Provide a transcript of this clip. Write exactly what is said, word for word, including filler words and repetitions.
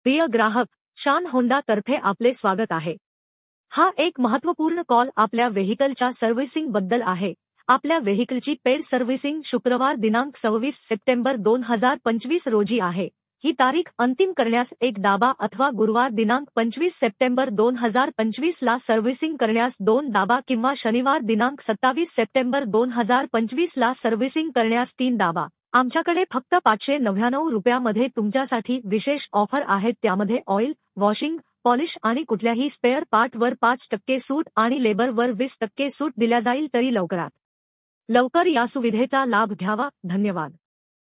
प्रिय ग्राहक, शान होंडा तर्फे आपले स्वागत आहे। हा एक महत्त्वपूर्ण कॉल आपल्या व्हेइकलच्या सर्व्हिसिंग बद्दल आहे। आपल्या व्हेइकलची पेड सर्व्हिसिंग शुक्रवार दिनांक सव्वीस सप्टेंबर दोन हजार पंचवीस रोजी आहे। ही तारीख अंतिम करण्यास एक दाबा अथवा गुरुवार दिनांक पंचवीस सप्टेंबर दोन हजार पंचवीस ला सर्व्हिसिंग करण्यास दोन दाबा किंवा शनिवार दिनांक सत्तावीस सप्टेंबर दोन हजार पंचवीस ला सर्व्हिसिंग करण्यास तीन दाबा। आमच्याकडे फक्त पाचशे नव्याण्णव रुपयामध्ये तुमच्यासाठी विशेष ऑफर आहेत, त्यामध्ये ऑइल, वॉशिंग, पॉलिश आणि कुठल्याही स्पेअर पार्टवर पाच टक्के सूट आणि लेबरवर वीस टक्के सूट दिल्या जाईल। तरी लवकरात लवकर या सुविधेचा लाभ घ्यावा। धन्यवाद।